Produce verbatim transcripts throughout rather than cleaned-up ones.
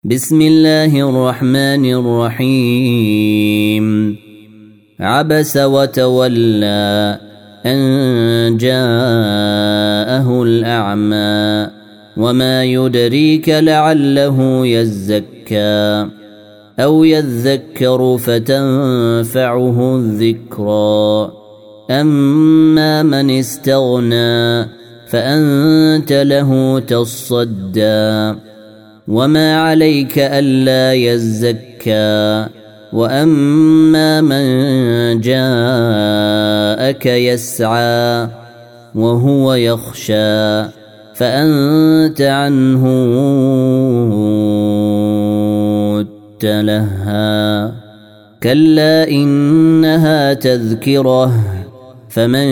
بسم الله الرحمن الرحيم عبس وتولى أن جاءه الأعمى وما يدريك لعله يزكى أو يذكر فتنفعه الذكرى أما من استغنى فأنت له تصدى وما عليك ألا يزكى وأما من جاءك يسعى وهو يخشى فأنت عنه تلهى كلا إنها تذكرة فمن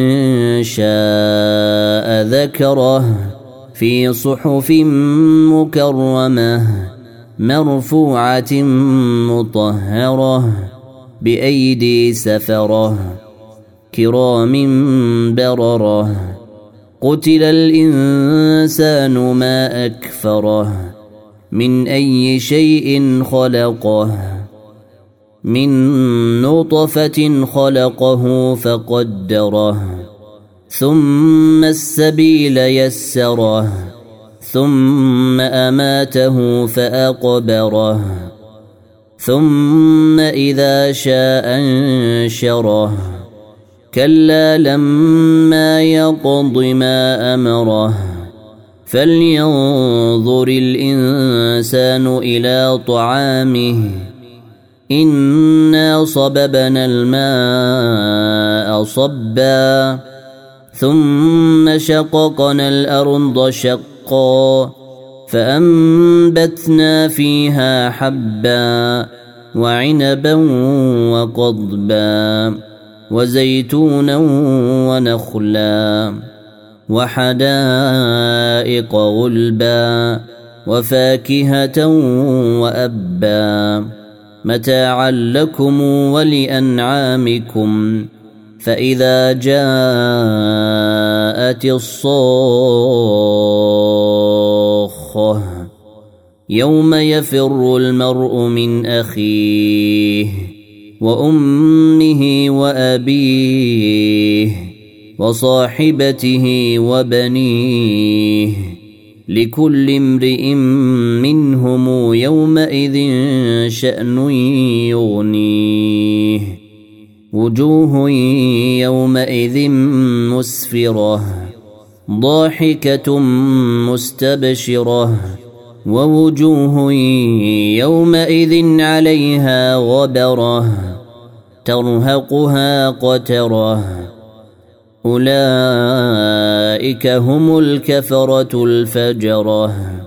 شاء ذكره في صحف مكرمة مرفوعة مطهرة بأيدي سفرة كرام بررة قتل الإنسان ما أكفره من أي شيء خلقه من نطفة خلقه فقدره ثم السبيل يسره ثم أماته فأقبره ثم إذا شاء أنشره كلا لما يقض ما أمره فلينظر الإنسان إلى طعامه إنا صببنا الماء صبا ثم شققنا الأرض شقا فأنبتنا فيها حبا وعنبا وقضبا وزيتونا ونخلا وحدائق غلبا وفاكهة وأبا متاعا لكم ولأنعامكم فإذا جاءت الصاخة يوم يفر المرء من أخيه وأمه وأبيه وصاحبته وبنيه لكل امرئ منهم يومئذ شأن يغنيه وجوه يومئذ مسفرة ضاحكة مستبشرة ووجوه يومئذ عليها غبرة ترهقها قترة أولئك هم الكفرة الفجرة.